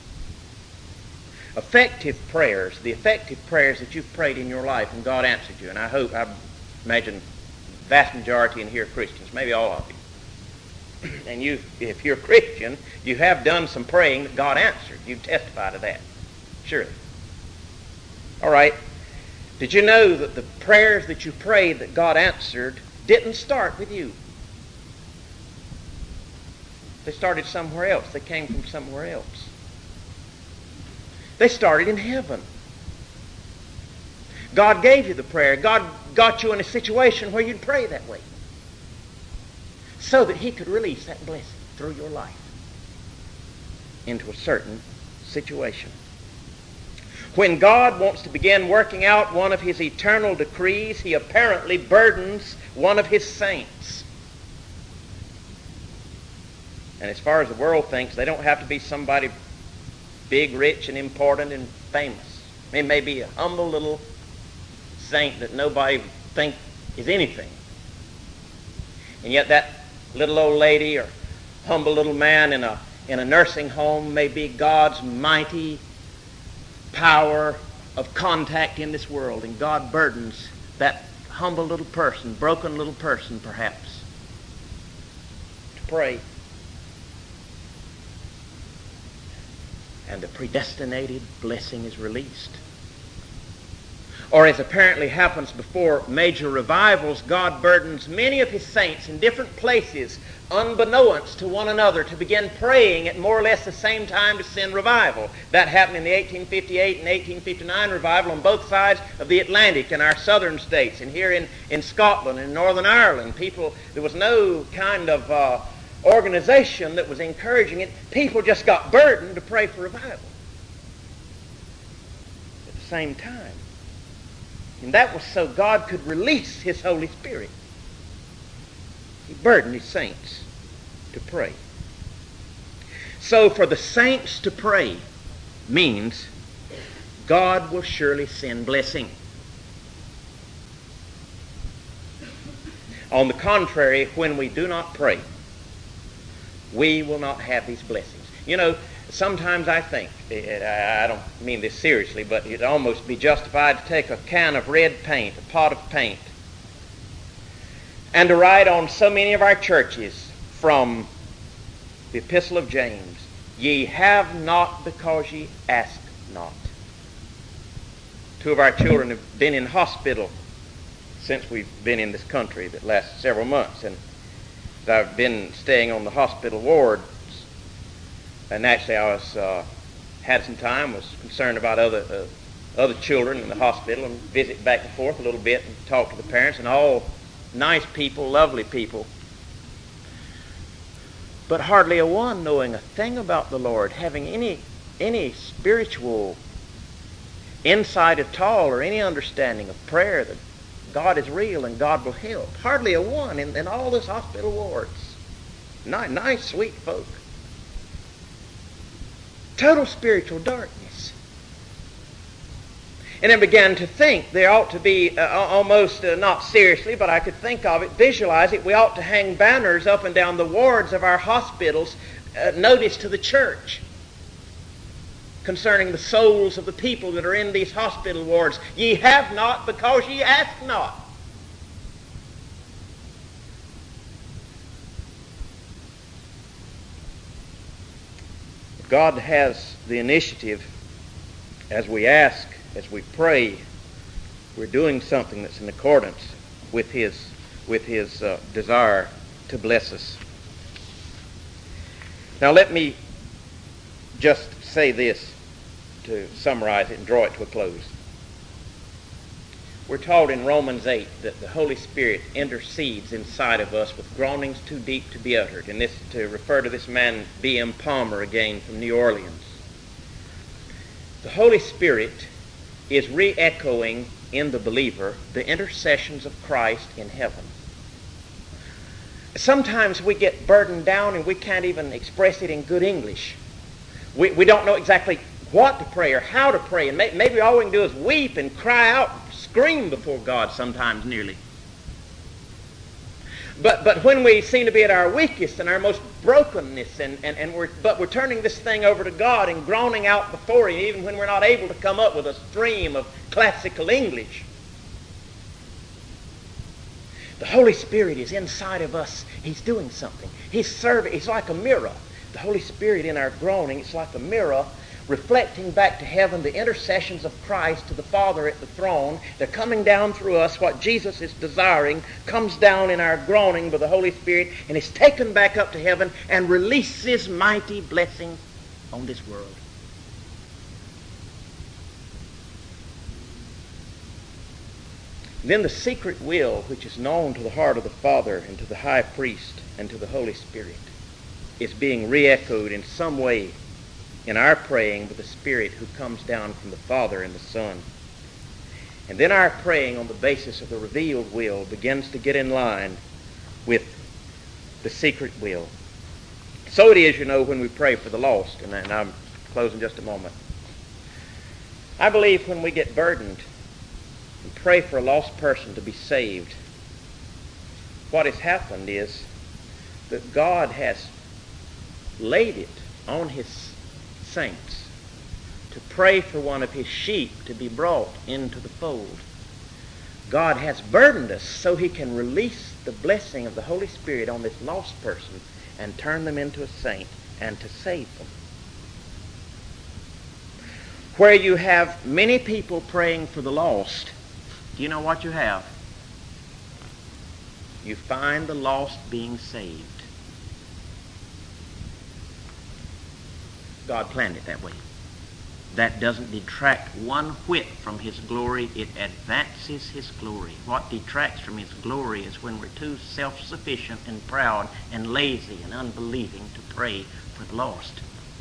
Effective prayers, the effective prayers that you've prayed in your life and God answered you, and I hope, I imagine the vast majority in here are Christians, maybe all of you. And you, if you're a Christian, you have done some praying that God answered. You testify to that, surely. All right. Did you know that the prayers that you prayed that God answered didn't start with you? They started somewhere else. They came from somewhere else. They started in heaven. God gave you the prayer. God got you in a situation where you'd pray that way, so that He could release that blessing through your life into a certain situation. When God wants to begin working out one of His eternal decrees, He apparently burdens one of His saints. And as far as the world thinks, they don't have to be somebody big, rich, and important and famous. It may be a humble little saint that nobody thinks is anything. And yet that little old lady or humble little man in a, in a nursing home may be God's mighty power of contact in this world. And God burdens that humble little person, broken little person perhaps, to pray. And the predestinated blessing is released. Or as apparently happens before major revivals, God burdens many of His saints in different places, unbeknownst to one another, to begin praying at more or less the same time to send revival. That happened in the eighteen fifty-eight and eighteen fifty-nine revival on both sides of the Atlantic in our southern states, and here in, in Scotland and Northern Ireland. People, there was no kind of uh, organization that was encouraging it. People just got burdened to pray for revival at the same time. And that was so God could release His Holy Spirit. He burdened His saints to pray. So for the saints to pray means God will surely send blessing. On the contrary, when we do not pray, we will not have these blessings. You know, sometimes I think, I don't mean this seriously, but it'd almost be justified to take a can of red paint, a pot of paint, and to write on so many of our churches from the Epistle of James, ye have not because ye ask not. Two of our children have been in hospital since we've been in this country that lasts several months, and I've been staying on the hospital wards, and naturally I was uh, had some time, was concerned about other uh, other children in the hospital, and visit back and forth a little bit and talk to the parents, and all nice people, lovely people, but hardly a one knowing a thing about the Lord, having any any spiritual insight at all, or any understanding of prayer that God is real and God will help. Hardly a one in, in all those hospital wards. Nice, nice, sweet folk. Total spiritual darkness. And I began to think there ought to be, uh, almost uh, not seriously, but I could think of it, visualize it, we ought to hang banners up and down the wards of our hospitals, uh, notice to the church concerning the souls of the people that are in these hospital wards. Ye have not because ye ask not. God has the initiative. As we ask, as we pray, we're doing something that's in accordance with His, with His uh, desire to bless us. Now let me just say this to summarize it and draw it to a close. We're taught in Romans eight that the Holy Spirit intercedes inside of us with groanings too deep to be uttered. And this, to refer to this man B M Palmer again from New Orleans. The Holy Spirit is re-echoing in the believer the intercessions of Christ in heaven. Sometimes we get burdened down and we can't even express it in good English. We, we don't know exactly what to pray or how to pray, and may, maybe all we can do is weep and cry out, scream before God sometimes nearly. But but when we seem to be at our weakest and our most brokenness, and, and, and we're but we're turning this thing over to God and groaning out before Him, even when we're not able to come up with a stream of classical English. The Holy Spirit is inside of us. He's doing something. He's serving. He's like a mirror. The Holy Spirit in our groaning, it's like a mirror reflecting back to heaven the intercessions of Christ to the Father at the throne. They're coming down through us. What Jesus is desiring comes down in our groaning by the Holy Spirit and is taken back up to heaven and releases mighty blessing on this world. Then the secret will, which is known to the heart of the Father and to the high priest and to the Holy Spirit, is being re-echoed in some way in our praying with the Spirit who comes down from the Father and the Son. And then our praying on the basis of the revealed will begins to get in line with the secret will. So it is, you know, when we pray for the lost, and, and I'm closing just a moment. I believe when we get burdened and pray for a lost person to be saved, what has happened is that God has laid it on his saints to pray for one of his sheep to be brought into the fold. God has burdened us so he can release the blessing of the Holy Spirit on this lost person and turn them into a saint and to save them. Where you have many people praying for the lost, do you know what you have? You find the lost being saved. God planned it that way. That doesn't detract one whit from his glory. It advances his glory. What detracts from his glory is when we're too self-sufficient and proud and lazy and unbelieving to pray for the lost.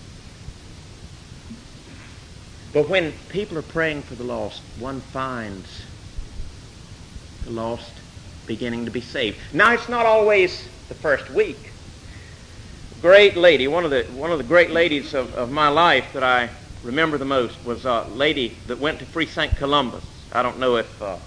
But when people are praying for the lost, one finds the lost beginning to be saved. Now, it's not always the first week. Great lady, one of the one of the great ladies of, of my life that I remember the most was a lady that went to Free Saint Columbus. I don't know if uh,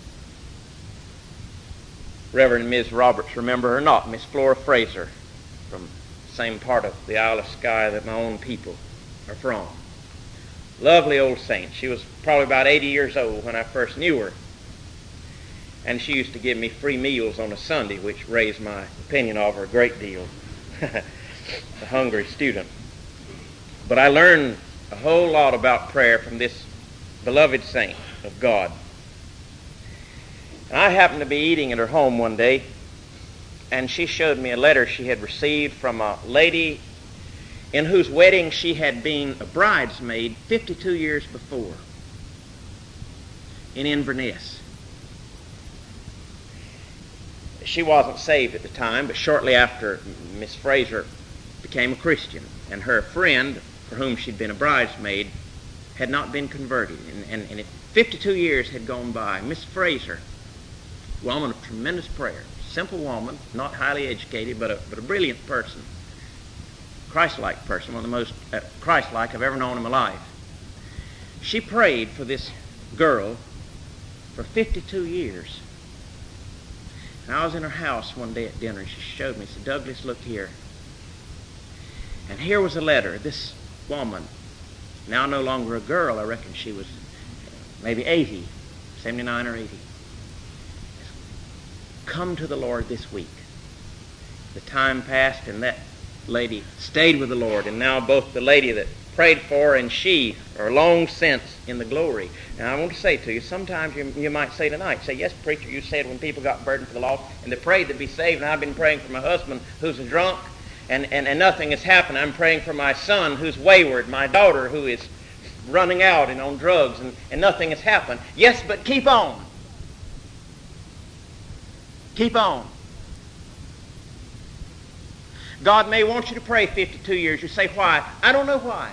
Reverend Miz Roberts remember her or not. Miss Flora Fraser, from the same part of the Isle of Skye that my own people are from. Lovely old saint. She was probably about eighty years old when I first knew her. And she used to give me free meals on a Sunday, which raised my opinion of her a great deal. A hungry student. But I learned a whole lot about prayer from this beloved saint of God. And I happened to be eating at her home one day, and she showed me a letter she had received from a lady in whose wedding she had been a bridesmaid fifty-two years before in Inverness. She wasn't saved at the time, but shortly after, Miss Fraser became a Christian, and her friend, for whom she'd been a bridesmaid, had not been converted. And, and, and it, fifty-two years had gone by. Miss Fraser, woman of tremendous prayer, simple woman, not highly educated, but a, but a brilliant person, Christ-like person, one of the most uh, Christ-like I've ever known in my life. She prayed for this girl for fifty-two years. And I was in her house one day at dinner, and she showed me, she said, "Douglas, look here." And here was a letter. This woman, now no longer a girl, I reckon she was maybe eighty, seventy-nine or eighty. Come to the Lord this week. The time passed, and that lady stayed with the Lord, and now both the lady that prayed for and she are long since in the glory. Now, I want to say to you, sometimes you, you might say tonight, say, "Yes, preacher, you said when people got burdened for the lost and they prayed to be saved, and I've been praying for my husband who's a drunk, and, and, and nothing has happened. I'm praying for my son who's wayward, my daughter who is running out and on drugs, and, and nothing has happened." Yes, but keep on. Keep on. God may want you to pray fifty-two years. You say, "Why?" I don't know why.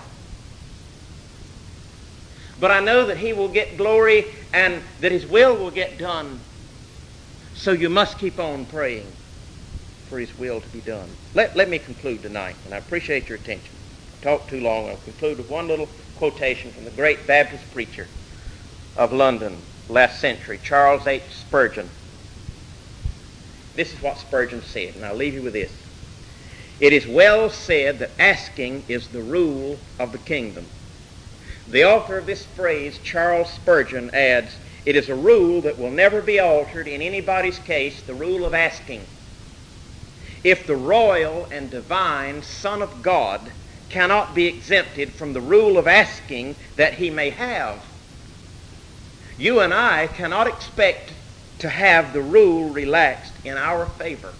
But I know that he will get glory and that his will will get done. So you must keep on praying for his will to be done. Let, let me conclude tonight, and I appreciate your attention. I talked too long. I'll conclude with one little quotation from the great Baptist preacher of London last century, Charles H. Spurgeon. This is what Spurgeon said, and I'll leave you with this. "It is well said that asking is the rule of the kingdom." The author of this phrase, Charles Spurgeon, adds, "It is a rule that will never be altered in anybody's case, the rule of asking. If the royal and divine Son of God cannot be exempted from the rule of asking that he may have, you and I cannot expect to have the rule relaxed in our favor.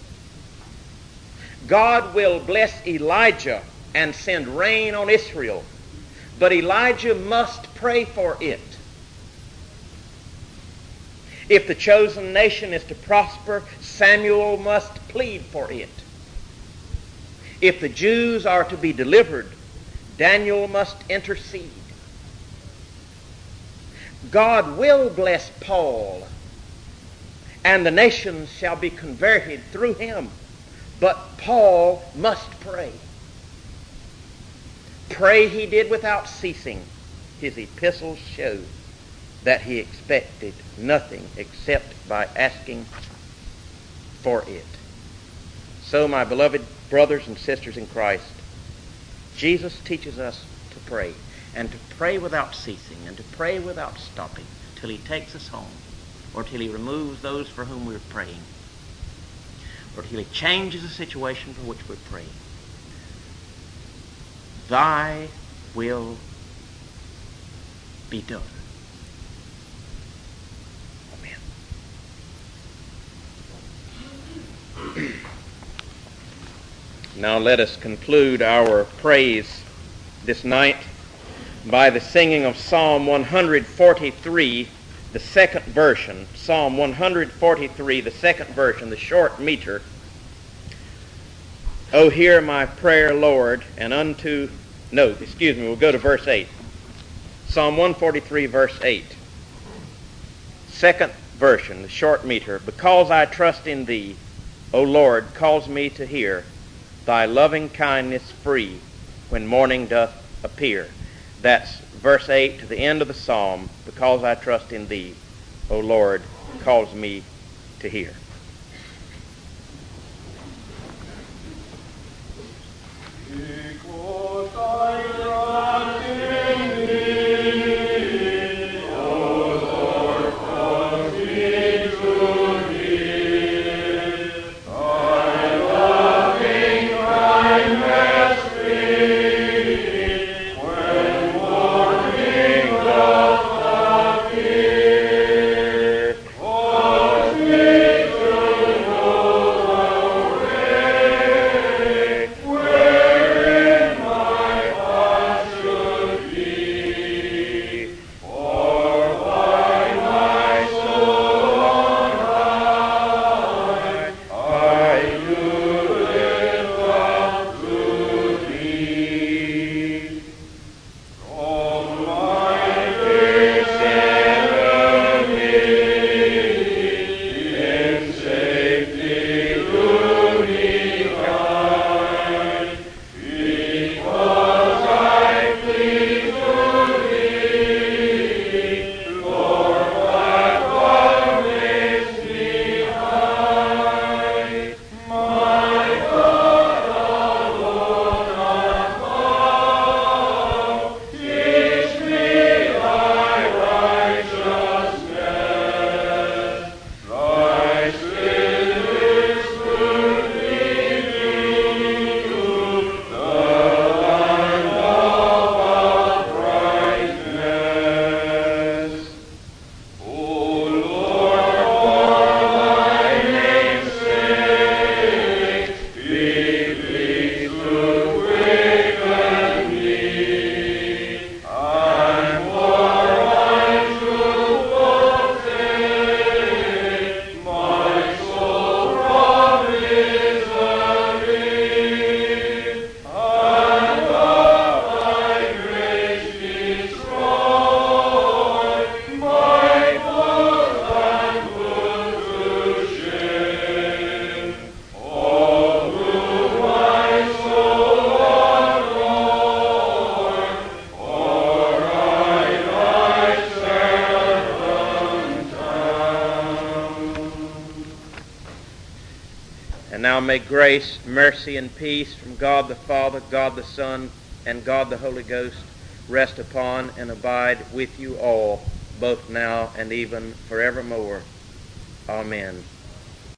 God will bless Elijah and send rain on Israel, but Elijah must pray for it. If the chosen nation is to prosper, Samuel must plead for it. If the Jews are to be delivered, Daniel must intercede. God will bless Paul, and the nations shall be converted through him. But Paul must pray. Pray he did without ceasing. His epistles show that he expected nothing except by asking for it. So, my beloved brothers and sisters in Christ, Jesus teaches us to pray, and to pray without ceasing, and to pray without stopping, till he takes us home, or till he removes those for whom we're praying, or till he changes the situation for which we're praying. Thy will be done. Amen. Now let us conclude our praise this night by the singing of Psalm one forty-three, the second version. Psalm one forty-three, the second version, the short meter. O hear my prayer, Lord, and unto... No, excuse me, we'll go to verse eight. Psalm one forty-three, verse eight. Second version, the short meter. Because I trust in thee, O Lord, cause me to hear thy loving kindness free when morning doth appear. That's verse eight to the end of the psalm. Because I trust in thee, O Lord, cause me to hear.
Because I trust in thee, O Lord, cause me to hear thy loving kindness free when morning doth appear. Cause me to know the way wherein my path should be. For by my soul on high I do lift up to thee. From my fierce enemy in safety to me guide, because I plead to thee, Lord, thy promise me hide. My God alone art thou, teach me thy righteousness. Thy Spirit would lead me to the land of uprightness. O Lord, for thy name's sake, be pleased to quicken me. I'm for my truthful faith, my soul from misery, and of thy grace destroy my boast and put to shame all who my soul adore, for I thy servant am.
And now may grace, mercy, and peace from God the Father, God the Son, and God the Holy Ghost rest upon and abide with you all, both now and even forevermore. Amen.